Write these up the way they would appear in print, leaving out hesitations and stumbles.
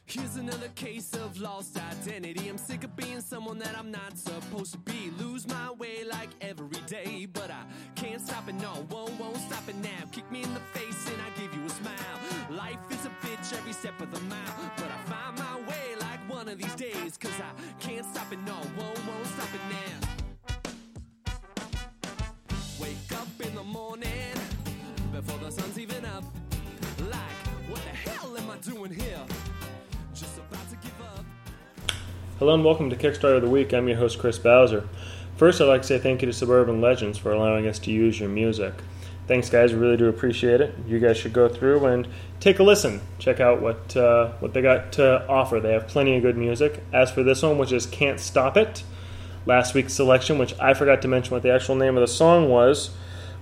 Here's another case of lost identity. I'm sick of being someone that I'm not supposed to be. Lose my way like every day, but I can't stop it, no, won't stop it now. Kick me in the face and I give you a smile. Life is a bitch every step of the mile, but I find my way like one of these days. Cause I can't stop it, no, won't stop it now. Wake up in the morning before the sun's even up. Like, what the hell am I doing here? Just about to give up. Hello and welcome to Kickstarter of the Week. I'm your host, Chris Bowser. First, I'd like to say thank you to Suburban Legends for allowing us to use your music. Thanks, guys. We really do appreciate it. You guys should go through and take a listen. Check out what they got to offer. They have plenty of good music. As for this one, which is Can't Stop It, last week's selection, which I forgot to mention what the actual name of the song was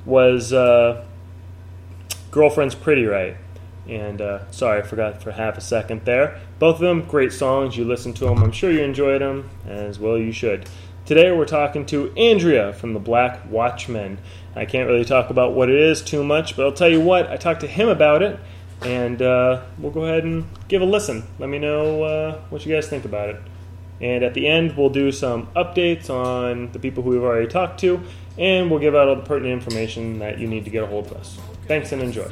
Girlfriend's Pretty Right. And sorry, I forgot for half a second there. Both of them, great songs. You listen to them. I'm sure you enjoyed them, as well you should. Today we're talking to Andrea from the Black Watchmen. I can't really talk about what it is too much, but I'll tell you what, I talked to him about it, and we'll go ahead and give a listen. Let me know what you guys think about it. And at the end, we'll do some updates on the people who we've already talked to, and we'll give out all the pertinent information that you need to get a hold of us. Thanks and enjoy.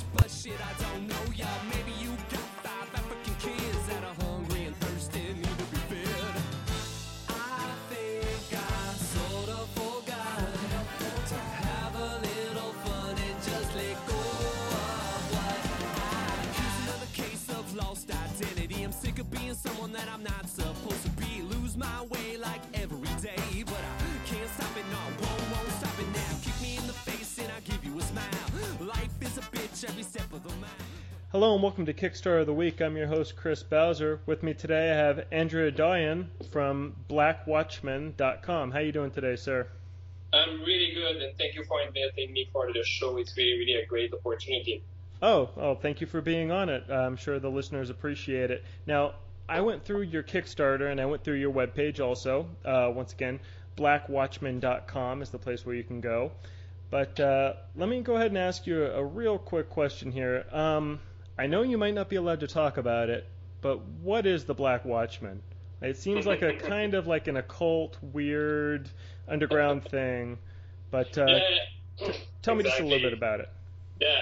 Someone that I'm not supposed to be. Lose my way like every day, but I can't stop it, no, won't stop it now. Kick me in the face and I give you a smile. Life is a bitch every step of the mile. Hello and welcome to Kickstarter of the Week. I'm your host, Chris Bowser. With me today I have Andrea Doyen from blackwatchmen.com. How you doing today, sir? I'm really good, and thank you for inviting me for the show. It's really a great opportunity. Oh, thank you for being on it. I'm sure the listeners appreciate it. Now, I went through your Kickstarter, and I went through your webpage also. Once again, blackwatchmen.com is the place where you can go. But let me go ahead and ask you a real quick question here. I know you might not be allowed to talk about it, but what is the Black Watchmen? It seems like a kind of like an occult, weird, underground thing. But tell me just a little bit about it. Yeah,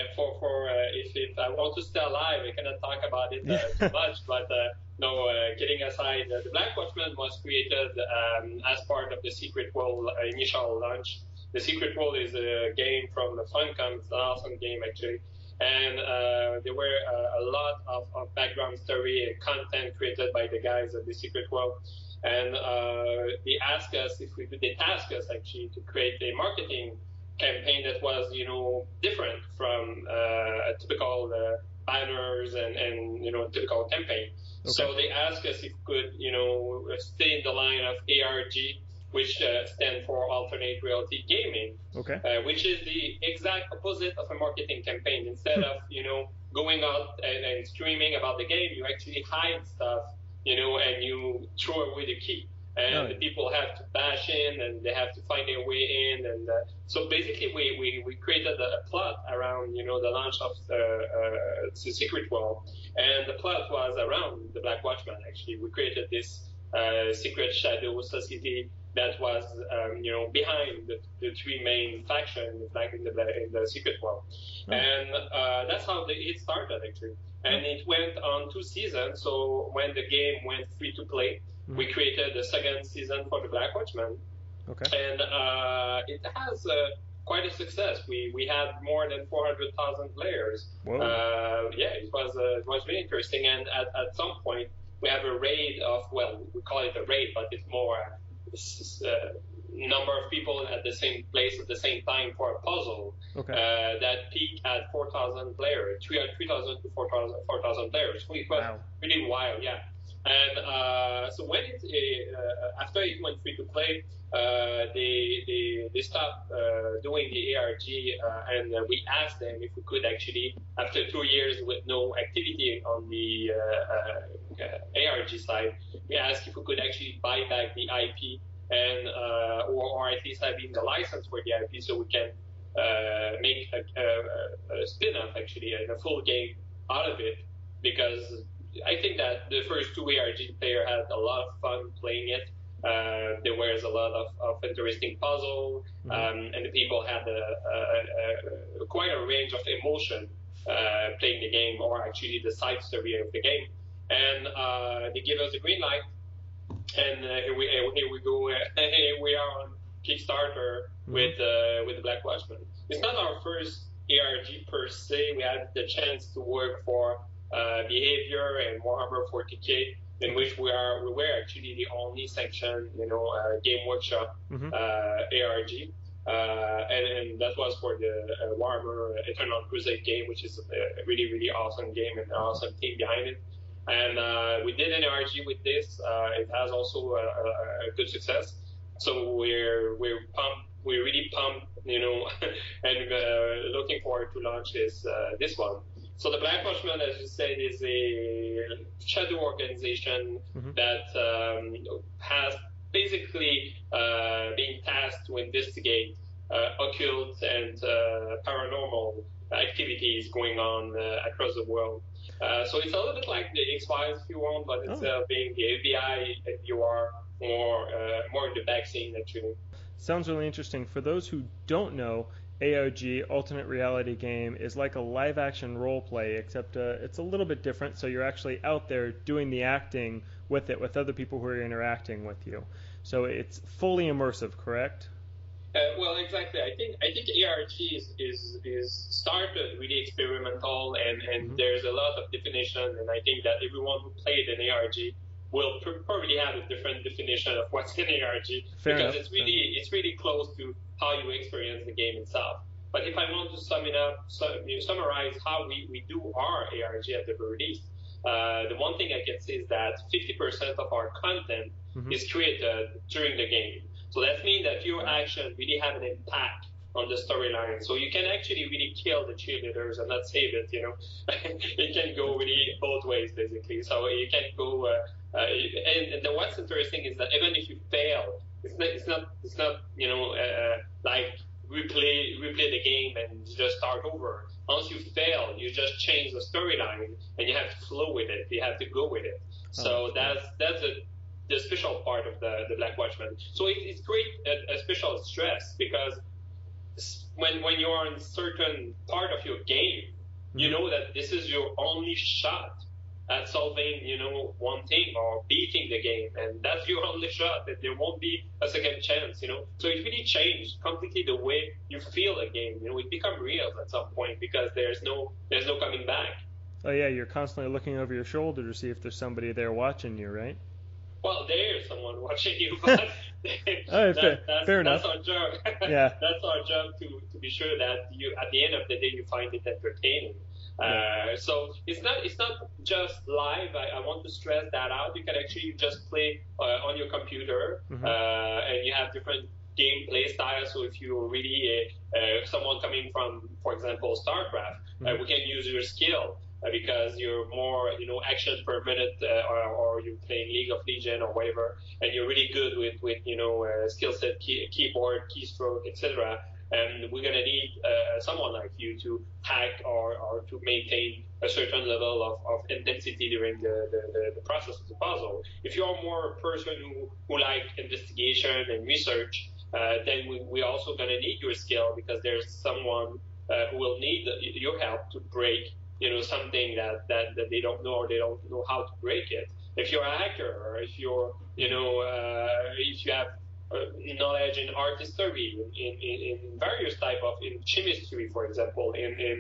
if I want to stay alive, I cannot talk about it too much. But kidding aside, the Black Watchmen was created as part of the Secret World initial launch. The Secret World is a game from Funcom. It's an awesome game, actually. And there were a lot of background story and content created by the guys of the Secret World. And they tasked us actually to create a marketing campaign that was, different from a typical banners and typical campaign. Okay. So they asked us if we could, stay in the line of ARG, which stands for Alternate Reality Gaming, okay. Which is the exact opposite of a marketing campaign. Instead of, going out and streaming about the game, you actually hide stuff, and you throw away the key. And the people have to bash in, and they have to find their way in. And so basically, we created a plot around, the launch of the Secret World. And the plot was around the Black Watchmen, actually. We created this secret shadow society that was, behind the three main factions back in the Secret World. And that's how it started, actually. And it went on 2 seasons. So when the game went free to play, we created the second season for the Black Watchmen. Okay. And it has quite a success. We had more than 400,000 players. Whoa. It was really interesting. And at some point, we have a raid of, we call it a raid, but it's more number of people at the same place at the same time for a puzzle. Okay. That peaked at 4,000 players, 3,000 to 4,000 players. It was really wild, yeah. And so when after it went free to play, they stopped doing the ARG, and we asked them if we could actually, after 2 years with no activity on the ARG side, we asked if we could actually buy back the IP and or at least having the license for the IP, so we can make a spin-off actually and a full game out of it, because I think that the first two ARG player had a lot of fun playing it. There was a lot of interesting puzzle, and the people had quite a range of emotion playing the game, or actually the side story of the game. And they gave us a green light, and here we go. Here we are on Kickstarter with the Black Watchman. It's not our first ARG per se. We had the chance to work for Behavior and Warhammer 40K, in which we were actually the only sanctioned, Game Workshop ARG, and that was for the Warhammer Eternal Crusade game, which is a really, really awesome game and an awesome team behind it. And we did an ARG with this. It has also a good success. So we're pumped. We're really pumped, and looking forward to launch this one. So the Black Watchman, as you said, is a shadow organization that has basically been tasked to investigate occult and paranormal activities going on across the world. So it's a little bit like the X-Files, if you want, but instead of being the FBI, you are more in the back scene, actually. Sounds really interesting. For those who don't know, ARG, Alternate Reality Game, is like a live-action role-play, except it's a little bit different, so you're actually out there doing the acting with it, with other people who are interacting with you. So it's fully immersive, correct? Well, exactly. I think ARG is started really experimental, and there's a lot of definition, and I think that everyone who played an ARG will probably have a different definition of what's an ARG, because it's really close to how you experience the game itself. But if I want to summarize how we do our ARG at the very least, the one thing I can say is that 50% of our content is created during the game. So that means that your action really have an impact on the storyline. So you can actually really kill the cheerleaders and not save it, It can go really both ways, basically. So you can go, and what's interesting is that even if you fail, it's not like replay the game and just start over. Once you fail, you just change the storyline and you have to flow with it. You have to go with it. So that's the special part of the Black Watchman. So it's great a special stress, because when you're in certain part of your game, you know that this is your only shot at solving, one thing or beating the game, and that's your only shot. That there won't be a second chance, So it really changed completely the way you feel a game. It become real at some point, because there's no coming back. Oh yeah, you're constantly looking over your shoulder to see if there's somebody there watching you, right? Well, there's someone watching you, but fair enough. That's our job. Yeah. That's our job to be sure that you, at the end of the day, you find it entertaining. So it's not just live. I want to stress that out. You can actually just play on your computer, and you have different gameplay styles. So if you're really someone coming from, for example, StarCraft, we can use your skill. Because you're more, action per minute, or you're playing League of Legends or whatever, and you're really good with skill set, keyboard, keystroke, etc. And we're gonna need someone like you to hack or to maintain a certain level of intensity during the process of the puzzle. If you're more a person who like investigation and research, then we also gonna need your skill, because there's someone who will need your help to break something that they don't know, or they don't know how to break it. If you're a hacker, or if you're, if you have knowledge in art history, in various type of, in chemistry, for example, in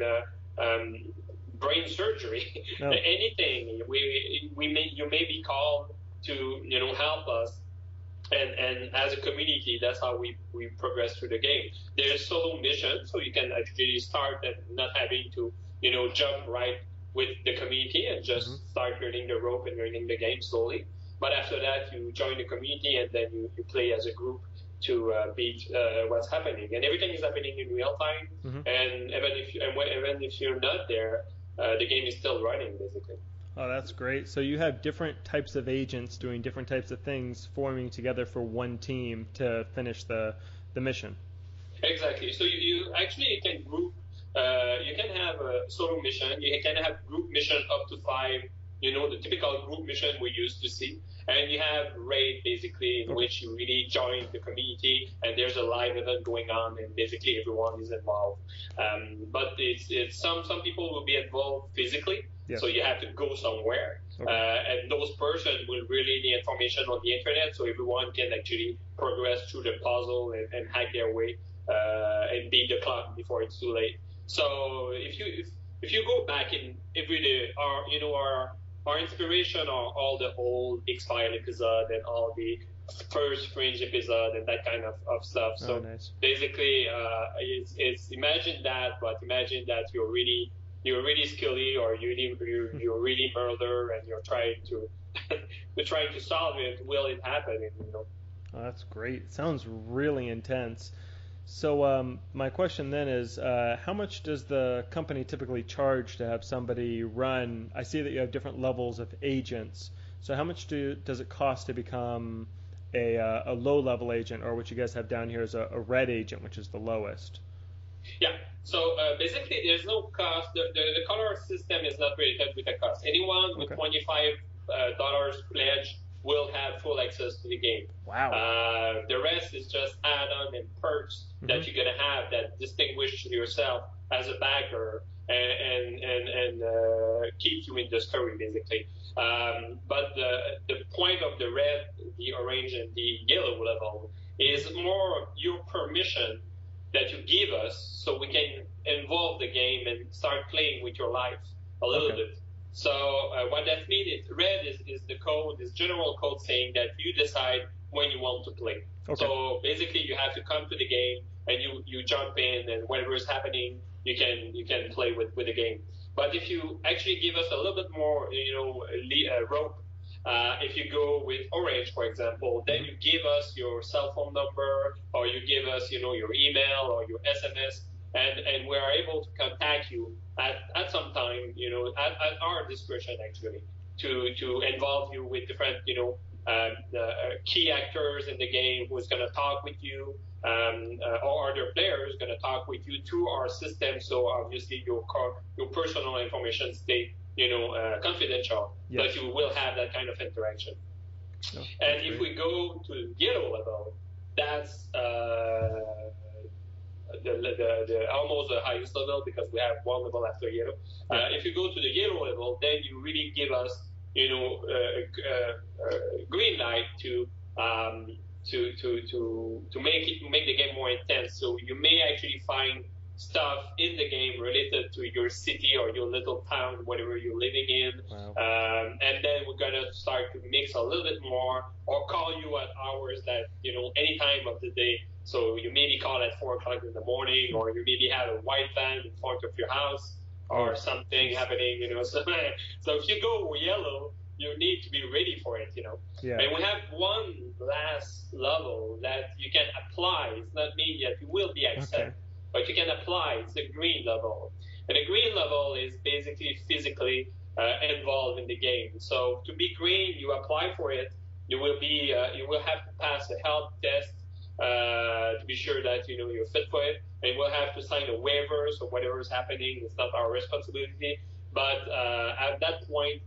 brain surgery, anything, you may be called to, help us. And as a community, that's how we progress through the game. There's solo missions, so you can actually start and not having to jump right with the community and just start learning the rope and learning the game slowly. But after that, you join the community, and then you play as a group to beat what's happening. And everything is happening in real time. And even if you're not there, the game is still running, basically. Oh, that's great. So you have different types of agents doing different types of things, forming together for one team to finish the mission. Exactly. So you can group. You can have a solo mission. You can have group mission up to 5 the typical group mission we used to see. And you have raid, basically, in which you really join the community, and there's a live event going on, and basically everyone is involved. But it's some people will be involved physically, so you have to go somewhere. And those persons will relay the information on the internet, so everyone can actually progress through the puzzle and hack their way and beat the clock before it's too late. So if you go back in every day, our inspiration are all the old X-Files episode and all the first Fringe episode and that kind of stuff. So nice. Basically, it's imagine that, but imagine that you're really skilly, or you're really murder, and you're trying to solve it. Will it happen? Oh, that's great. Sounds really intense. So my question then is, how much does the company typically charge to have somebody run? I see that you have different levels of agents. So how much does it cost to become a low-level agent, or what you guys have down here is a red agent, which is the lowest? Yeah. So basically, there's no cost. The color system is not related with the cost. Anyone with $25 pledge will have full access to the game. Wow. The rest is just add-on and perks that you're gonna have that distinguish yourself as a backer and keep you in the story, basically. But the point of the red, the orange, and the yellow level is more your permission that you give us, so we can involve the game and start playing with your life a little bit. So what that means is red is the code, is general code saying that you decide when you want to play. So basically you have to come to the game and you jump in, and whatever is happening, you can play with the game. But if you actually give us a little bit more, rope, if you go with orange, for example, then you give us your cell phone number, or you give us, your email or your SMS, and we are able to contact you at some time, at our discretion, actually, to involve you with different, key actors in the game who's going to talk with you, or other players going to talk with you through our system. So obviously your personal information stay, confidential, but you will have that kind of interaction. And if we go to yellow level, that's the almost the highest level, because we have one level after yellow. If you go to the yellow level, then you really give us, green light to make the game more intense. So you may actually find stuff in the game related to your city or your little town, whatever you're living in. And then we're gonna start to mix a little bit more, or call you at hours that, any time of the day. So you maybe call at 4 o'clock in the morning, or you maybe have a white van in front of your house, or something happening, So if you go yellow, you need to be ready for it, And we have one last level that you can apply. It's not mean that you will be accepted, but you can apply. It's the green level. And the green level is basically physically involved in the game. So to be green, you apply for it. You will have to pass a health test to be sure that you're fit for it, and we'll have to sign a waiver. So whatever is happening, it's not our responsibility. But at that point,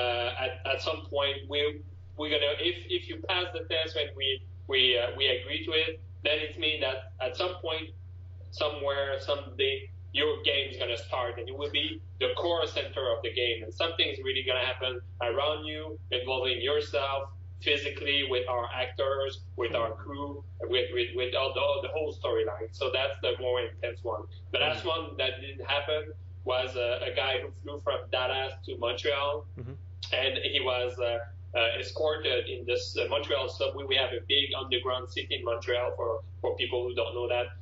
at some point, we're gonna, if you pass the test and we agree to it, then it means that at some point, somewhere, someday, your game is gonna start, and you will be the core center of the game, and something's really gonna happen around you, involving yourself physically with our actors, with our crew, with all the whole storyline. So that's the more intense one. The last one that didn't happen was a guy who flew from Dallas to Montreal, and he was escorted in this Montreal subway. We have a big underground city in Montreal for people who don't know that.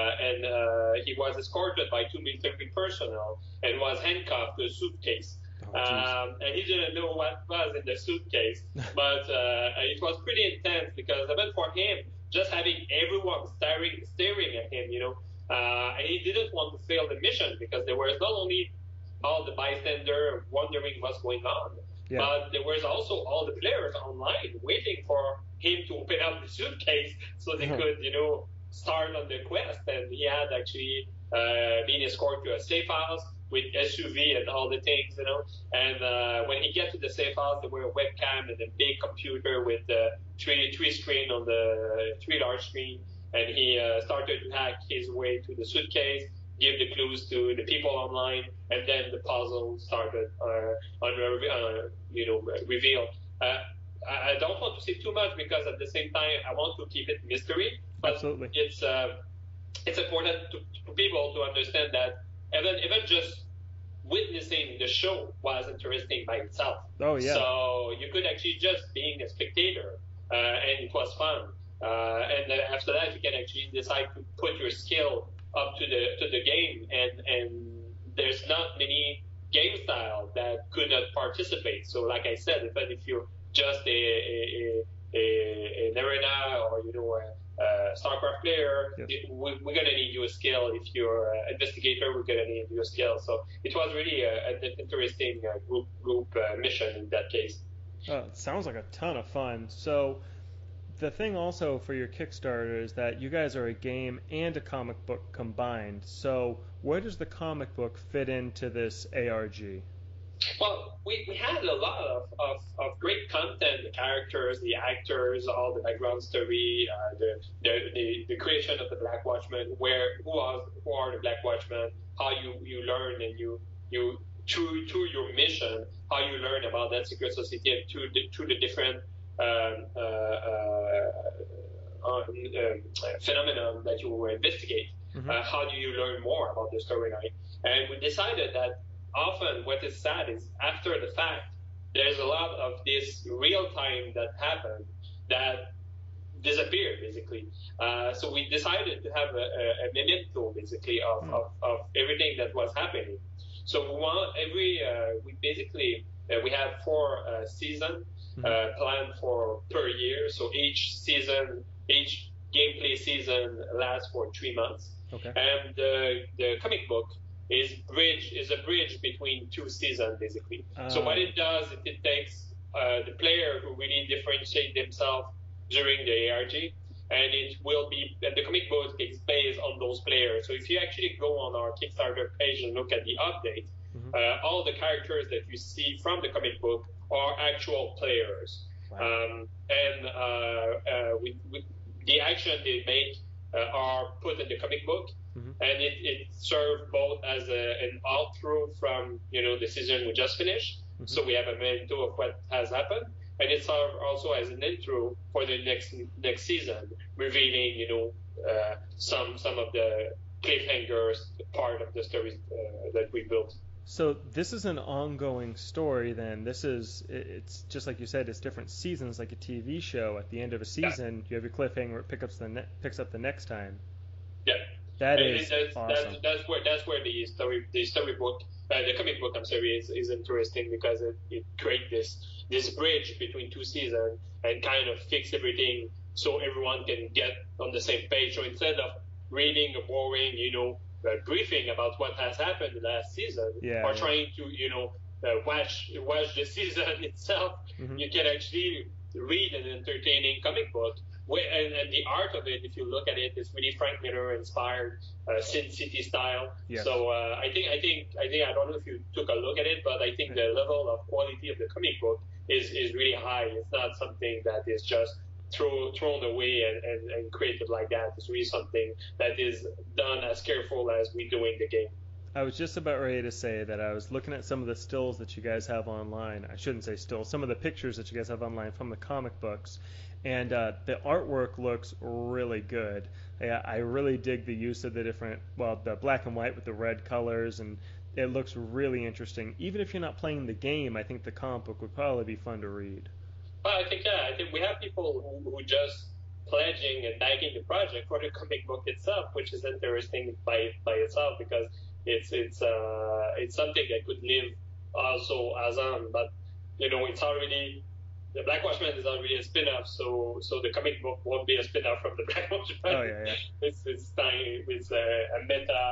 And he was escorted by 2 military personnel and was handcuffed to a suitcase. And he didn't know what was in the suitcase, but it was pretty intense, because even for him, just having everyone staring at him, and he didn't want to fail the mission, because there was not only all the bystanders wondering what's going on, but there was also all the players online waiting for him to open up the suitcase so they could, start on the quest. And he had actually been escorted to a safe house, with SUV and all the things, And when he get to the safe house, there were a webcam and a big computer with three screen on the 3 large screen, and he started to hack his way to the suitcase, give the clues to the people online, and then the puzzle started reveal. I don't want to say too much because at the same time I want to keep it mystery. But Absolutely. It's important to people to understand that even just witnessing the show was interesting by itself. Oh yeah. So you could actually just being a spectator, and it was fun. And after that, you can actually decide to put your skill up to the game, and there's not many game style that could not participate. So like I said, even if you're just an arena or a StarCraft player, yes. we're gonna need your skill. If you're an investigator, we're gonna need your skill. So it was really an interesting group mission in that case. It sounds like a ton of fun. So the thing also for your Kickstarter is that you guys are a game and a comic book combined. So where does the comic book fit into this ARG? Well, we had a lot of great content, the characters, the actors, all the background story, the creation of the Black Watchmen, who are the Black Watchmen, how you learn and you through your mission, how you learn about that secret society and through the different phenomenon that you investigate. Mm-hmm. How do you learn more about the storyline? And we decided that often what is sad is after the fact, there's a lot of this real time that happened that disappeared basically. So we decided to have a memento basically of everything that was happening. So we want we have 4 seasons planned for per year. So each gameplay season lasts for 3 months. Okay. And the comic book is a bridge between 2 seasons basically. So what it does, it takes the player who really differentiate themselves during the ARG, and the comic book is based on those players. So if you actually go on our Kickstarter page and look at the update, all the characters that you see from the comic book are actual players. Wow. The action they make are put in the comic book, and it served both as an outro from the season we just finished. So we have a memento of what has happened, and it served also as an intro for the next season, revealing some of the cliffhangers, part of the stories that we built. So this is an ongoing story then. It's just like you said, it's different seasons like a TV show. At the end of a season, you have your cliffhanger, it picks up the next time. Yeah. That is awesome. That's where the storybook, the comic book, is interesting because it creates this bridge between 2 seasons and kind of fix everything so everyone can get on the same page. So instead of reading a boring, briefing about what has happened last season, or trying to watch the season itself, you can actually read an entertaining comic book. And the art of it, if you look at it, is really Frank Miller inspired, Sin City style. Yes. So I think I don't know if you took a look at it, but I think the level of quality of the comic book is really high. It's not something that is just thrown away and created like that. It's really something that is done as careful as we do in the game. I was just about ready to say that I was looking at some of the stills that you guys have online. I shouldn't say stills, some of the pictures that you guys have online from the comic books. And the artwork looks really good. I really dig the use of the black and white with the red colors, and it looks really interesting. Even if you're not playing the game, I think the comic book would probably be fun to read. Well, I think we have people who just pledging and backing the project for the comic book itself, which is interesting by itself because it's something that could live also as on, but it's already. The Black Watchmen is already a spin-off, so the comic book won't be a spin-off from the Black Watchmen. Oh yeah. It's tiny. It's a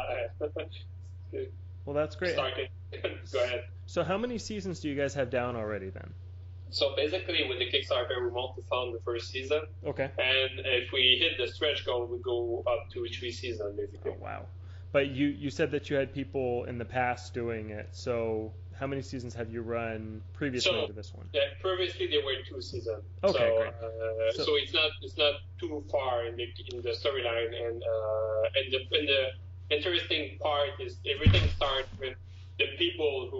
meta. Well, that's great. Go ahead. So how many seasons do you guys have down already then? So basically, with the Kickstarter, we want to fund the first season. Okay. And if we hit the stretch goal, we go up to 3 seasons basically. Oh wow. But you said that you had people in the past doing it. So how many seasons have you run previously to this one? Previously there were 2 seasons. Okay, great. So it's not too far in the storyline, and the interesting part is everything starts with the people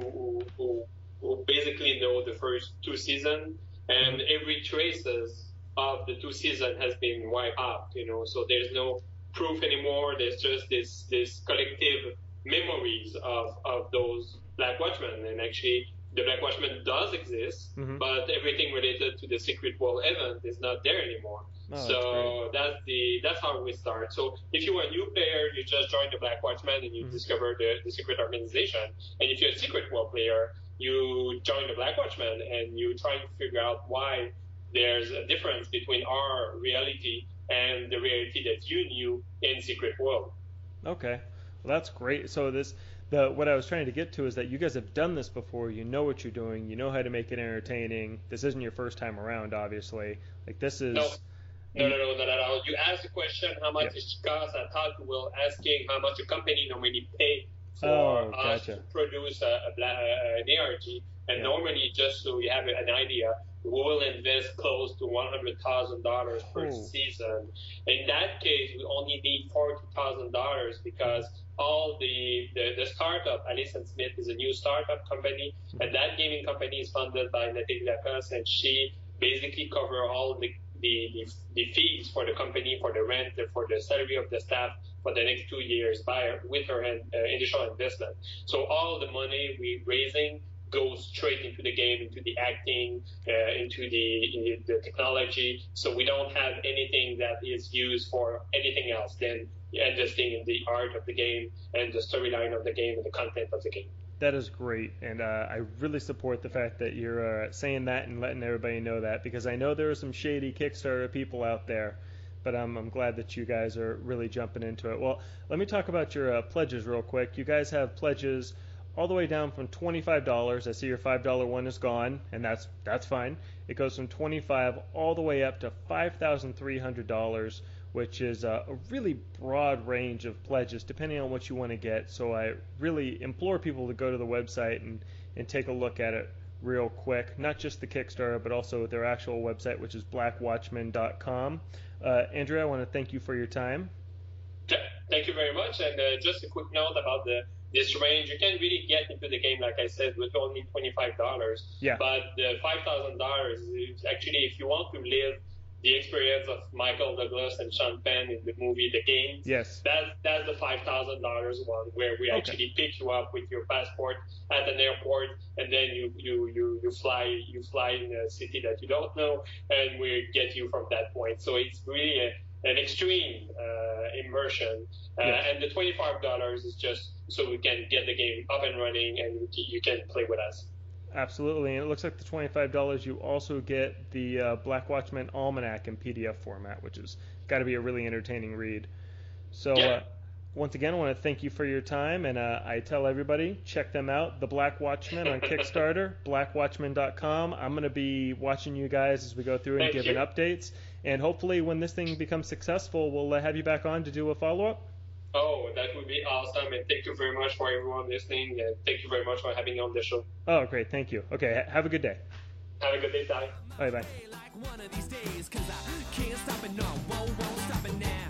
who basically know the first 2 seasons, and every traces of the 2 seasons has been wiped out. So there's no proof anymore. There's just this collective memories of those Black Watchmen, and actually the Black Watchmen does exist, but everything related to the Secret World event is not there anymore. So that's how we start. So if you are a new player, you just join the Black Watchmen and you discover the secret organization. And if you're a Secret World player, you join the Black Watchmen and you try to figure out why there's a difference between our reality and the reality that you knew in Secret World. Okay, well that's great. So what I was trying to get to is that you guys have done this before. You know what you're doing. You know how to make it entertaining. This isn't your first time around, obviously. Like this is. No, not at all. You asked the question, how much it costs. I thought you were asking how much a company normally pay for us to produce an ARG. And normally, just so you have an idea, we will invest close to $100,000 per season. In that case, we only need $40,000 because all the startup, Alice & Smith, is a new startup company, and that gaming company is funded by Nathalie Lacoste, and she basically covers all the fees for the company, for the rent, for the salary of the staff for the next 2 years with her initial investment. So all the money we're raising goes straight into the game, into the acting, into the technology. So we don't have anything that is used for anything else than investing in the art of the game and the storyline of the game and the content of the game. That is great, and I really support the fact that you're saying that and letting everybody know that, because I know there are some shady Kickstarter people out there, but I'm glad that you guys are really jumping into it. Well, let me talk about your pledges real quick. You guys have pledges all the way down from $25. I see your $5 one is gone, and that's fine. It goes from $25 all the way up to $5,300, which is a really broad range of pledges depending on what you want to get. So I really implore people to go to the website and take a look at it real quick. Not just the Kickstarter, but also their actual website, which is blackwatchmen.com. Andrea, I want to thank you for your time. Thank you very much. And just a quick note about this range. You can really get into the game, like I said, with only $25. Yeah. But the $5,000 is actually, if you want to live the experience of Michael Douglas and Sean Penn in the movie The Game. Yes. That's the $5,000 one, where we actually pick you up with your passport at an airport, and then you fly in a city that you don't know, and we get you from that point. So it's really an extreme immersion. And the $25 is just so we can get the game up and running, and you can play with us. Absolutely, and it looks like the $25 you also get the Black Watchmen Almanac in PDF format, which has got to be a really entertaining read. So once again, I want to thank you for your time, and I tell everybody, check them out, The Black Watchmen on Kickstarter, blackwatchmen.com. I'm going to be watching you guys as we go through and giving updates, and hopefully when this thing becomes successful, we'll have you back on to do a follow-up. Oh, that would be awesome, and thank you very much for everyone listening, and thank you very much for having me on the show. Oh, great, thank you. Okay, have a good day. Have a good day, Ty. Bye-bye. Like one of these days, 'cause I can't stop it, no, won't stop it now.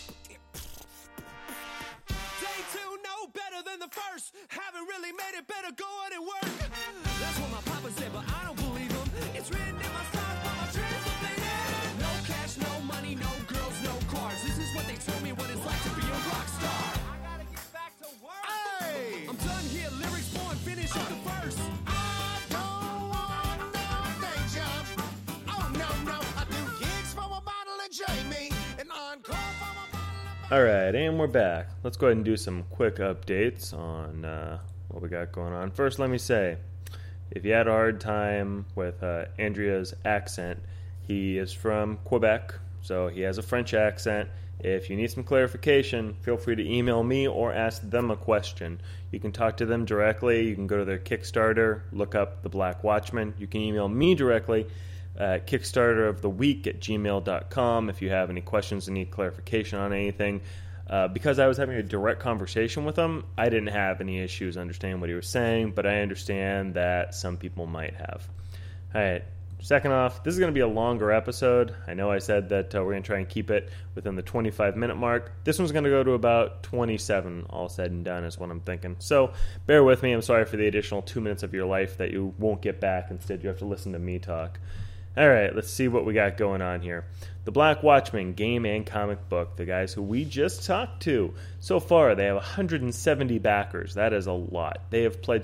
Day 2, no better than the first. Haven't really made it better, go on and work. That's what my papa said, but I don't believe him. It's written in my stars, but my dreams are bleeding. No cash, no money, no girls, no cars. This is what they told me what it's like to be a rock star. I gotta get back to work. Hey, I'm done here, lyrics born, finish up the verse. I don't want no day job. Oh no, I do gigs for a bottle of Jamie and encore for a bottle of. All right, and we're back. Let's go ahead and do some quick updates on what we got going on. First, let me say, if you had a hard time with Andrea's accent, he is from Quebec, so he has a French accent. If you need some clarification, feel free to email me or ask them a question. You can talk to them directly. You can go to their Kickstarter, look up The Black Watchmen. You can email me directly at kickstarteroftheweek@gmail.com if you have any questions and need clarification on anything. Because I was having a direct conversation with him, I didn't have any issues understanding what he was saying, but I understand that some people might have. All right. Second off, this is going to be a longer episode. I know I said that we're going to try and keep it within the 25-minute mark. This one's going to go to about 27, all said and done, is what I'm thinking. So bear with me. I'm sorry for the additional 2 minutes of your life that you won't get back. Instead, you have to listen to me talk. All right, let's see what we got going on here. The Black Watchmen, game and comic book, the guys who we just talked to. So far, they have 170 backers. That is a lot. They have pledged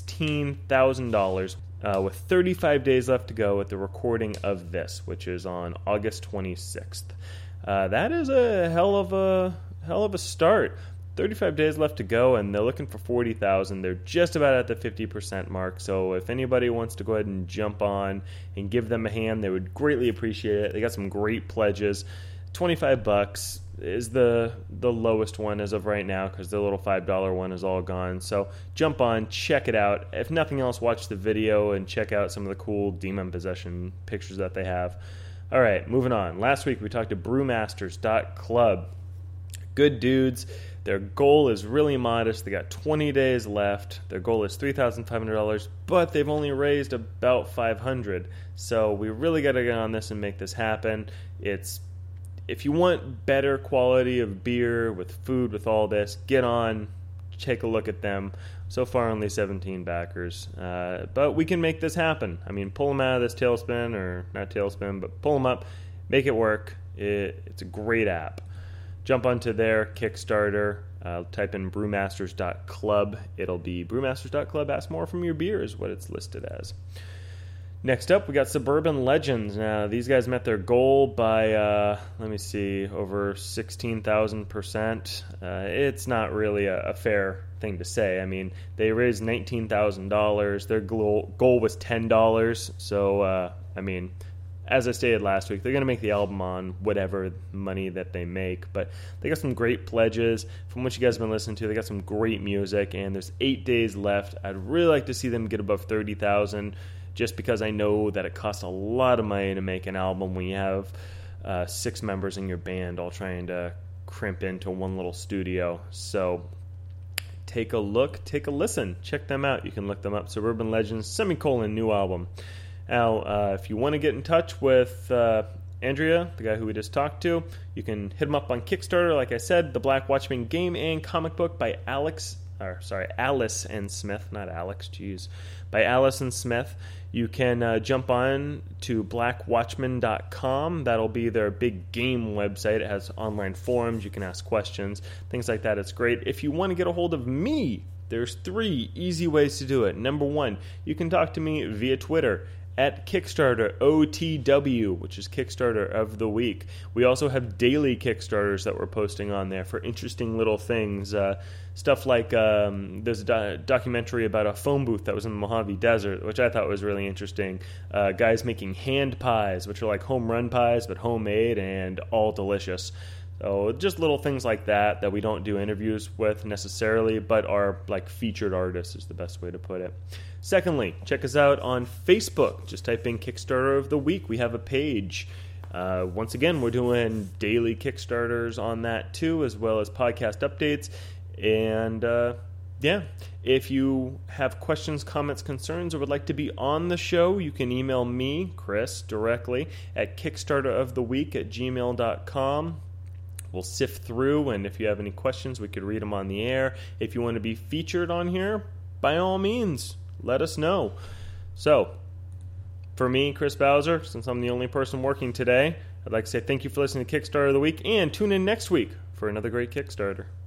$16,000 with 35 days left to go at the recording of this, which is on August 26th. That is a hell of a start. 35 days left to go, and they're looking for $40,000. They're just about at the 50% mark, so if anybody wants to go ahead and jump on and give them a hand, they would greatly appreciate it. They got some great pledges. $25 is the lowest one as of right now, because the little $5 one is all gone. So jump on, check it out. If nothing else, watch the video and check out some of the cool demon possession pictures that they have. All right, moving on. Last week we talked to Brewmasters.club. Good dudes. Their goal is really modest. They got 20 days left. Their goal is $3,500, but they've only raised about $500. So we really got to get on this and make this happen. If you want better quality of beer with food, with all this, get on, take a look at them. So far, only 17 backers. But we can make this happen. I mean, pull them out of this tailspin, or not tailspin, but pull them up, make it work. It's a great app. Jump onto their Kickstarter, type in brewmasters.club. It'll be brewmasters.club. Ask more from your beer is what it's listed as. Next up, we got Suburban Legends. Now, these guys met their goal by, over 16,000%. It's not really a fair thing to say. I mean, they raised $19,000. Their goal was $10. So, as I stated last week, they're going to make the album on whatever money that they make. But they got some great pledges from what you guys have been listening to. They got some great music, and there's 8 days left. I'd really like to see them get above 30,000, just because I know that it costs a lot of money to make an album when you have 6 members in your band all trying to crimp into one little studio. So take a look, take a listen. Check them out. You can look them up. Suburban Legends, new album. Now, if you want to get in touch with Andrea, the guy who we just talked to, you can hit him up on Kickstarter. Like I said, The Black Watchmen game and comic book by Alice and Smith, not Alex, geez, by Alice and Smith. You can jump on to blackwatchmen.com. That'll be their big game website. It has online forums. You can ask questions, things like that. It's great. If you want to get a hold of me, there's 3 easy ways to do it. Number 1, you can talk to me via Twitter at Kickstarter OTW, which is Kickstarter of the Week. We also have daily Kickstarters that we're posting on there for interesting little things. Stuff like there's a documentary about a phone booth that was in the Mojave Desert, which I thought was really interesting. Guys making hand pies, which are like home run pies, but homemade and all delicious. So just little things like that we don't do interviews with necessarily, but are like featured artists is the best way to put it. Secondly, check us out on Facebook. Just type in Kickstarter of the Week. We have a page. Once again, we're doing daily Kickstarters on that too, as well as podcast updates. And if you have questions, comments, concerns, or would like to be on the show, you can email me, Chris, directly at kickstarteroftheweek@gmail.com. We'll sift through, and if you have any questions, we could read them on the air. If you want to be featured on here, by all means, let us know. So, for me, Chris Bowser, since I'm the only person working today, I'd like to say thank you for listening to Kickstarter of the Week, and tune in next week for another great Kickstarter.